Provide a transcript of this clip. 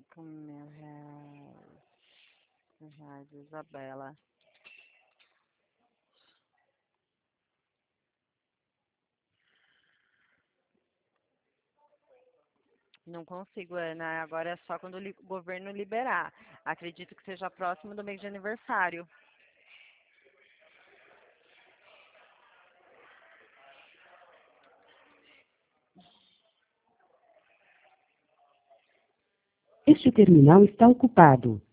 R$ 5.000. R$ 5.000, Isabela. Não consigo, Ana. Agora é só quando o governo liberar. Acredito que seja próximo do mês de aniversário. Este terminal está ocupado.